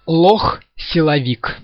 Лох-силовик.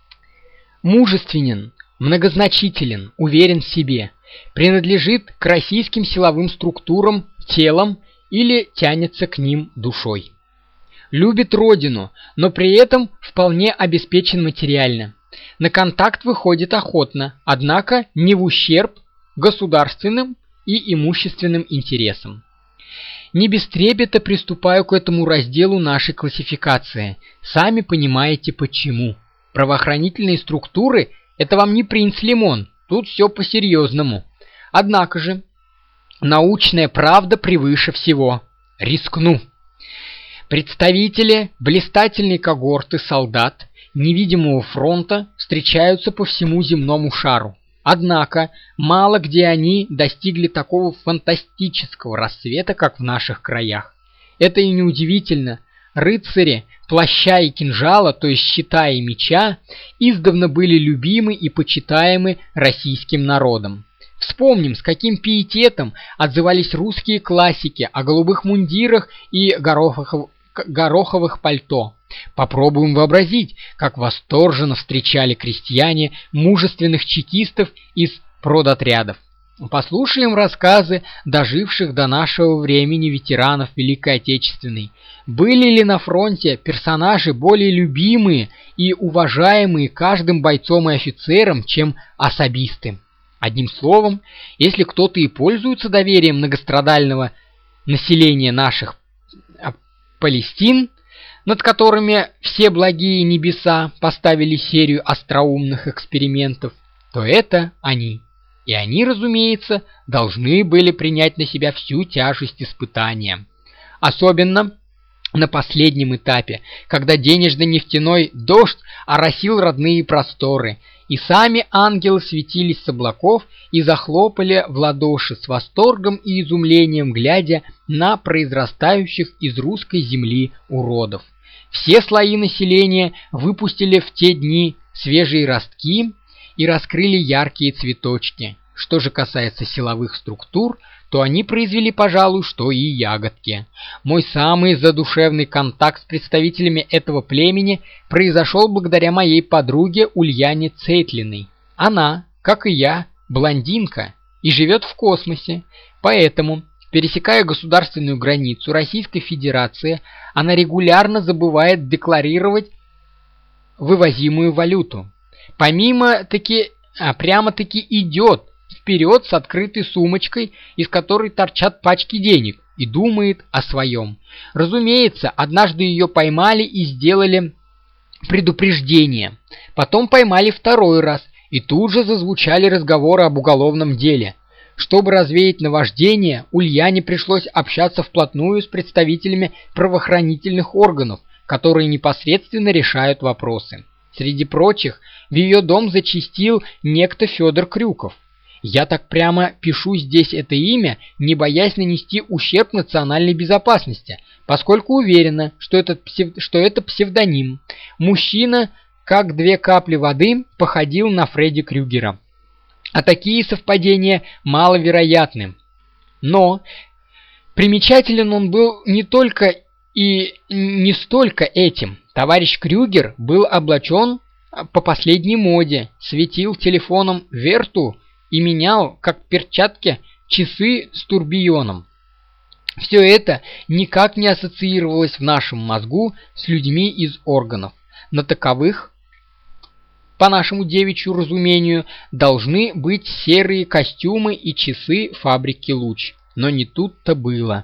Мужественен, многозначителен, уверен в себе, принадлежит к российским силовым структурам телом или тянется к ним душой. Любит родину, но при этом вполне обеспечен материально. На контакт выходит охотно, однако не в ущерб государственным и имущественным интересам. Не без трепета приступаю к этому разделу нашей классификации. Сами понимаете почему. Правоохранительные структуры – это вам не принц Лимон, тут все по-серьезному. Однако же, научная правда превыше всего. Рискну. Представители блистательной когорты солдат невидимого фронта встречаются по всему земному шару. Однако, мало где они достигли такого фантастического расцвета, как в наших краях. Это и неудивительно. Рыцари плаща и кинжала, то есть щита и меча, издавна были любимы и почитаемы российским народом. Вспомним, с каким пиететом отзывались русские классики о голубых мундирах и гороховых пальто. Попробуем вообразить, как восторженно встречали крестьяне мужественных чекистов из продотрядов. Послушаем рассказы доживших до нашего времени ветеранов Великой Отечественной. Были ли на фронте персонажи более любимые и уважаемые каждым бойцом и офицером, чем особисты? Одним словом, если кто-то и пользуется доверием многострадального населения наших Палестин, над которыми все благие небеса поставили серию остроумных экспериментов, то это они. И они, разумеется, должны были принять на себя всю тяжесть испытания. Особенно на последнем этапе, когда денежно-нефтяной дождь оросил родные просторы, и сами ангелы светились с облаков и захлопали в ладоши с восторгом и изумлением, глядя на произрастающих из русской земли уродов. Все слои населения выпустили в те дни свежие ростки и раскрыли яркие цветочки. Что же касается силовых структур, то они произвели, пожалуй, что и ягодки. Мой самый задушевный контакт с представителями этого племени произошел благодаря моей подруге Ульяне Цейтлиной. Она, как и я, блондинка и живет в космосе, поэтому, пересекая государственную границу Российской Федерации, она регулярно забывает декларировать вывозимую валюту. Прямо-таки идет вперед с открытой сумочкой, из которой торчат пачки денег, и думает о своем. Разумеется, однажды ее поймали и сделали предупреждение. Потом поймали второй раз, и тут же зазвучали разговоры об уголовном деле. Чтобы развеять наваждение, Ульяне пришлось общаться вплотную с представителями правоохранительных органов, которые непосредственно решают вопросы. Среди прочих, в ее дом зачастил некто Федор Крюков. Я так прямо пишу здесь это имя, не боясь нанести ущерб национальной безопасности, поскольку уверена, что это псевдоним. Мужчина, как две капли воды, походил на Фредди Крюгера. А такие совпадения маловероятны. Но примечателен он был не только и не столько этим. Товарищ Крюгер был облачен по последней моде, светил телефоном Верту и менял, как перчатки, часы с турбионом. Все это никак не ассоциировалось в нашем мозгу с людьми из органов. На таковых, по нашему девичью разумению, должны быть серые костюмы и часы фабрики «Луч». Но не тут-то было.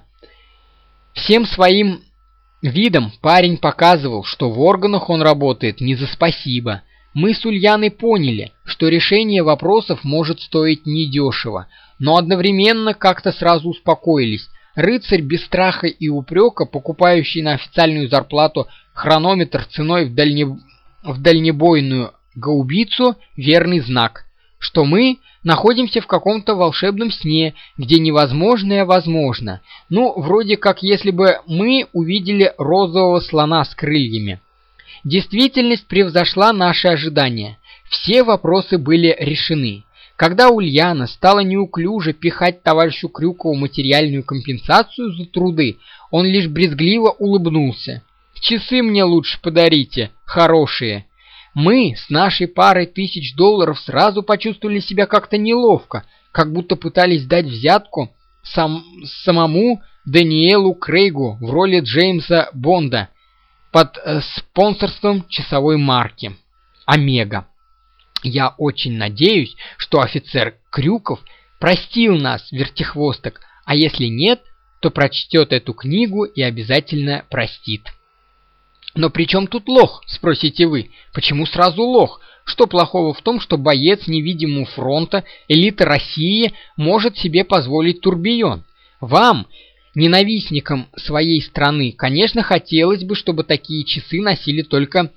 Всем своим видом парень показывал, что в органах он работает не за спасибо. Мы с Ульяной поняли, что решение вопросов может стоить недешево, но одновременно как-то сразу успокоились. Рыцарь без страха и упрека, покупающий на официальную зарплату хронометр ценой в дальнебойную гаубицу, верный знак, что мы находимся в каком-то волшебном сне, где невозможное возможно. Ну, вроде как если бы мы увидели розового слона с крыльями. Действительность превзошла наши ожидания. Все вопросы были решены. Когда Ульяна стала неуклюже пихать товарищу Крюкову материальную компенсацию за труды, он лишь брезгливо улыбнулся. Часы мне лучше подарите, хорошие. Мы с нашей парой $1000 сразу почувствовали себя как-то неловко, как будто пытались дать взятку самому Дэниелу Крейгу в роли Джеймса Бонда под спонсорством часовой марки «Омега». Я очень надеюсь, что офицер Крюков простил нас, вертихвосток, а если нет, то прочтет эту книгу и обязательно простит. «Но при чем тут лох?» – спросите вы. «Почему сразу лох? Что плохого в том, что боец невидимого фронта, элита России, может себе позволить турбион? Вам, ненавистникам своей страны, конечно, хотелось бы, чтобы такие часы носили только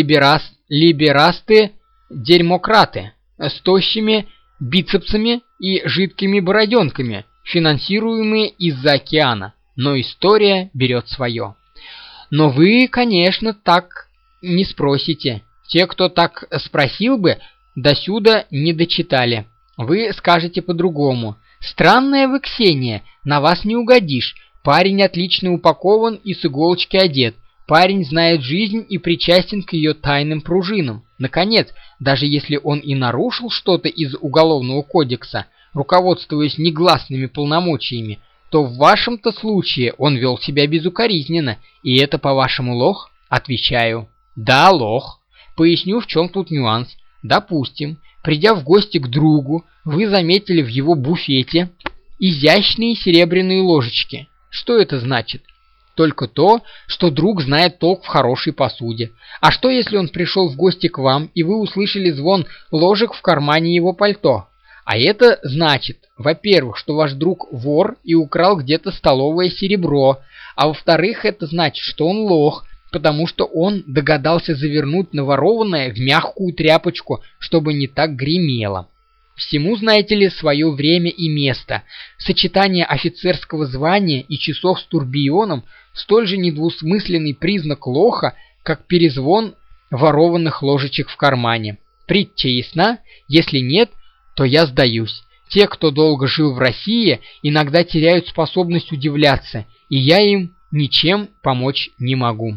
либерасты-дерьмократы с тощими бицепсами и жидкими бороденками, финансируемые из-за океана. Но история берет свое». Но вы, конечно, так не спросите. Те, кто так спросил бы, досюда не дочитали. Вы скажете по-другому. Странная вы, Ксения, на вас не угодишь. Парень отлично упакован и с иголочки одет. Парень знает жизнь и причастен к ее тайным пружинам. Наконец, даже если он и нарушил что-то из Уголовного кодекса, руководствуясь негласными полномочиями, то в вашем-то случае он вел себя безукоризненно, и это, по-вашему, лох? Отвечаю, да, лох. Поясню, в чем тут нюанс. Допустим, придя в гости к другу, вы заметили в его буфете изящные серебряные ложечки. Что это значит? Только то, что друг знает толк в хорошей посуде. А что, если он пришел в гости к вам, и вы услышали звон ложек в кармане его пальто? А это значит, во-первых, что ваш друг вор и украл где-то столовое серебро, а во-вторых, это значит, что он лох, потому что он догадался завернуть наворованное в мягкую тряпочку, чтобы не так гремело. Всему, знаете ли, свое время и место. Сочетание офицерского звания и часов с турбионом столь же недвусмысленный признак лоха, как перезвон ворованных ложечек в кармане. Притча ясна? Если нет, то я сдаюсь. Те, кто долго жил в России, иногда теряют способность удивляться, и я им ничем помочь не могу.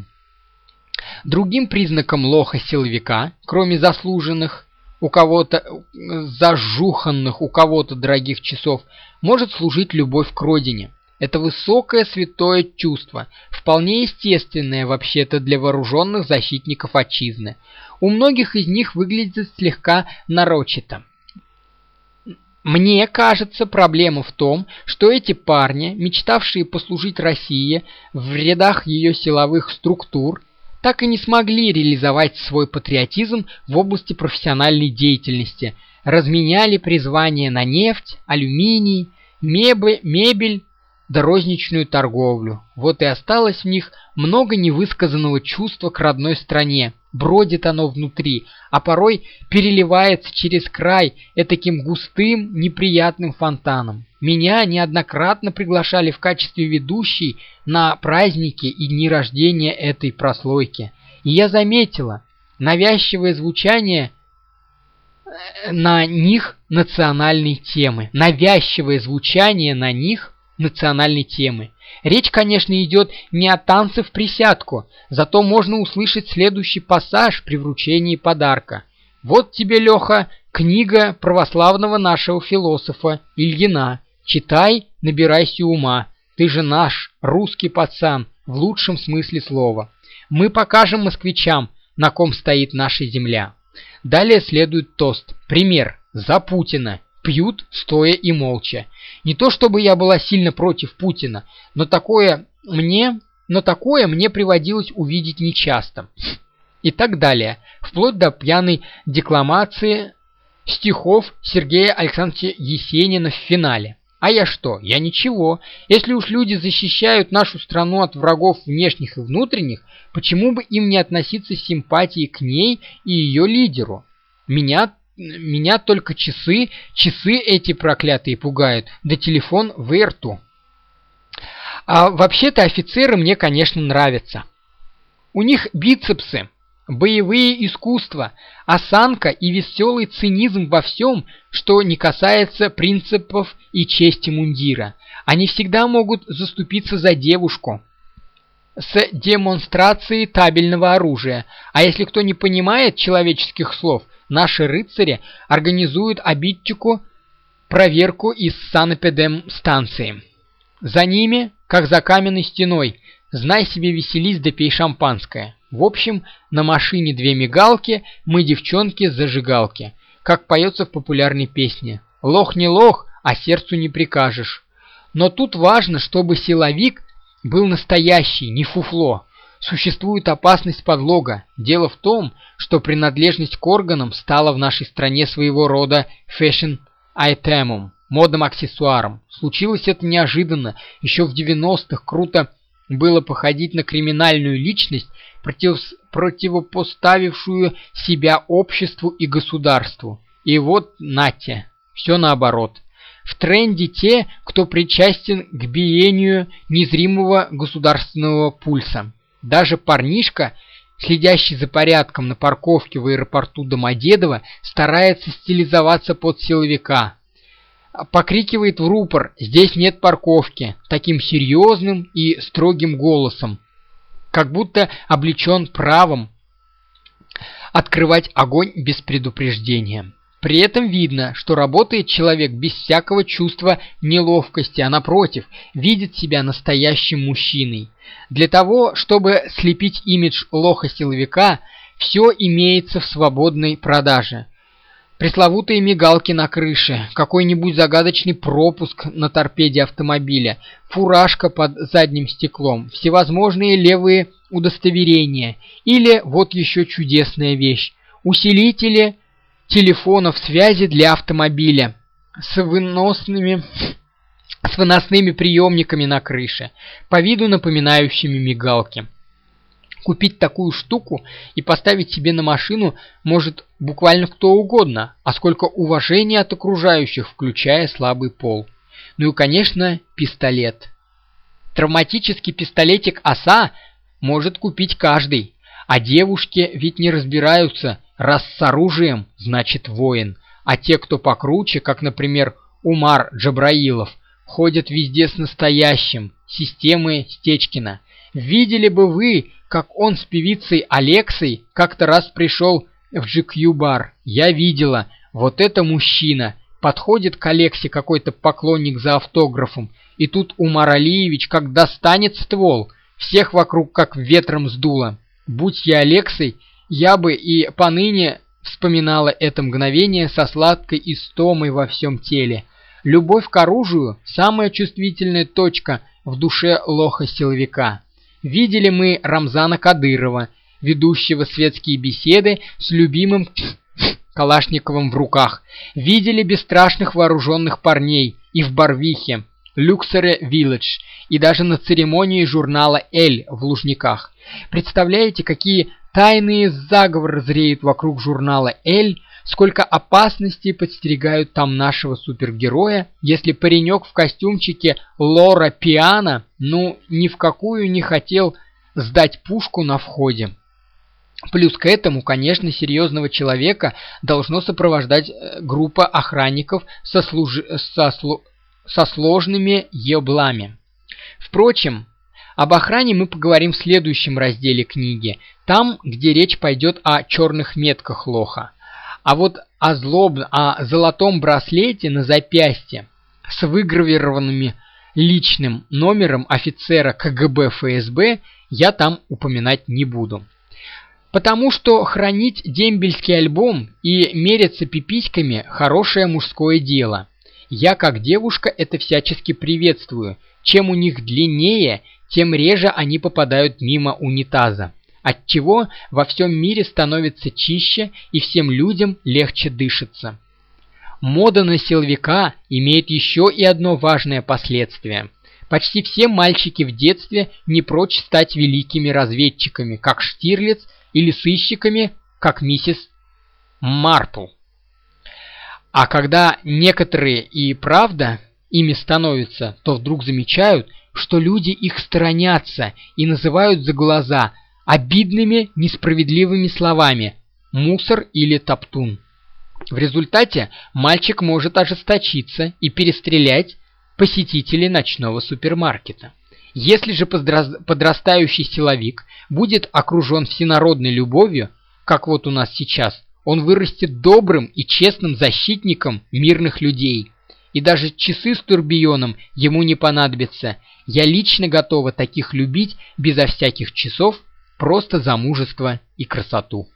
Другим признаком лоха-силовика, кроме заслуженных, у кого-то зажуханных, у кого-то дорогих часов, может служить любовь к родине. Это высокое святое чувство, вполне естественное вообще-то для вооруженных защитников отчизны. У многих из них выглядит слегка нарочито. Мне кажется, проблема в том, что эти парни, мечтавшие послужить России в рядах ее силовых структур, так и не смогли реализовать свой патриотизм в области профессиональной деятельности, разменяли призвание на нефть, алюминий, мебель да розничную торговлю. Вот и осталось в них много невысказанного чувства к родной стране. Бродит оно внутри, а порой переливается через край этаким густым, неприятным фонтаном. Меня неоднократно приглашали в качестве ведущей на праздники и дни рождения этой прослойки. И я заметила навязчивое звучание на них национальной темы. Навязчивое звучание на них национальной темы. Речь, конечно, идет не о танце в присядку, зато можно услышать следующий пассаж при вручении подарка. Вот тебе, Леха, книга православного нашего философа Ильина. Читай, набирайся ума. Ты же наш, русский пацан, в лучшем смысле слова. Мы покажем москвичам, на ком стоит наша земля. Далее следует тост. Пример. За Путина. Пьют, стоя и молча. Не то чтобы я была сильно против Путина, но такое мне приводилось увидеть нечасто. И так далее, вплоть до пьяной декламации стихов Сергея Александровича Есенина в финале. А я что? Я ничего. Если уж люди защищают нашу страну от врагов внешних и внутренних, почему бы им не относиться с симпатией к ней и ее лидеру? Меня только часы эти проклятые пугают, да телефон в рту. А вообще-то офицеры мне, конечно, нравятся. У них бицепсы, боевые искусства, осанка и веселый цинизм во всем, что не касается принципов и чести мундира. Они всегда могут заступиться за девушку, с демонстрацией табельного оружия. А если кто не понимает человеческих слов, наши рыцари организуют обидчику проверку из санэпидемстанции. За ними, как за каменной стеной, знай себе веселись да пей шампанское. В общем, на машине 2 мигалки, мы девчонки зажигалки, как поется в популярной песне. Лох не лох, а сердцу не прикажешь. Но тут важно, чтобы силовик был настоящий, не фуфло. Существует опасность подлога. Дело в том, что принадлежность к органам стала в нашей стране своего рода фэшн-айтемом, модным аксессуаром. Случилось это неожиданно. Еще в 90-х круто было походить на криминальную личность, противопоставившую себя обществу и государству. И вот, нате, все наоборот. В тренде те, кто причастен к биению незримого государственного пульса. Даже парнишка, следящий за порядком на парковке в аэропорту Домодедово, старается стилизоваться под силовика. Покрикивает в рупор: «Здесь нет парковки», таким серьезным и строгим голосом, как будто облечен правом открывать огонь без предупреждения. При этом видно, что работает человек без всякого чувства неловкости, а напротив, видит себя настоящим мужчиной. Для того, чтобы слепить имидж лоха-силовика, все имеется в свободной продаже. Пресловутые мигалки на крыше, какой-нибудь загадочный пропуск на торпеде автомобиля, фуражка под задним стеклом, всевозможные левые удостоверения или, вот еще чудесная вещь, усилители телефонов связи для автомобиля с выносными приемниками на крыше, по виду напоминающими мигалки. Купить такую штуку и поставить себе на машину может буквально кто угодно, а сколько уважения от окружающих, включая слабый пол. Ну и, конечно, пистолет. Травматический пистолетик «Оса» может купить каждый, а девушки ведь не разбираются, раз с оружием, значит воин, а те, кто покруче, как, например, Умар Джабраилов, ходят везде с настоящим, системой Стечкина. Видели бы вы, как он с певицей Алексой как-то раз пришел в GQ-бар. Я видела, вот это мужчина. Подходит к Алексе какой-то поклонник за автографом, и тут Умар Алиевич как достанет ствол, всех вокруг как ветром сдуло. Будь я Алексой, я бы и поныне вспоминала это мгновение со сладкой истомой во всем теле. Любовь к оружию – самая чувствительная точка в душе лоха-силовика. Видели мы Рамзана Кадырова, ведущего светские беседы с любимым Калашниковым в руках. Видели бесстрашных вооруженных парней и в Барвихе, Люксере Вилледж, и даже на церемонии журнала «Эль» в Лужниках. Представляете, какие тайные заговоры зреют вокруг журнала «Эль», сколько опасностей подстерегают там нашего супергероя, если паренек в костюмчике Лора Пиано ни в какую не хотел сдать пушку на входе. Плюс к этому, конечно, серьезного человека должно сопровождать группа охранников со сложными еблами. Впрочем, об охране мы поговорим в следующем разделе книги, там, где речь пойдет о черных метках лоха. А вот о золотом браслете на запястье с выгравированным личным номером офицера КГБ ФСБ я там упоминать не буду. Потому что хранить дембельский альбом и меряться пиписьками – хорошее мужское дело. Я, как девушка, это всячески приветствую. Чем у них длиннее, тем реже они попадают мимо унитаза, отчего во всем мире становится чище и всем людям легче дышится. Мода на силовика имеет еще и одно важное последствие. Почти все мальчики в детстве не прочь стать великими разведчиками, как Штирлиц, или сыщиками, как миссис Мартл. А когда некоторые и правда ими становятся, то вдруг замечают, что люди их сторонятся и называют за глаза обидными, несправедливыми словами «мусор» или «топтун». В результате мальчик может ожесточиться и перестрелять посетителей ночного супермаркета. Если же подрастающий силовик будет окружен всенародной любовью, как вот у нас сейчас, он вырастет добрым и честным защитником мирных людей. И даже часы с турбионом ему не понадобятся. Я лично готова таких любить безо всяких часов, просто за мужество и красоту.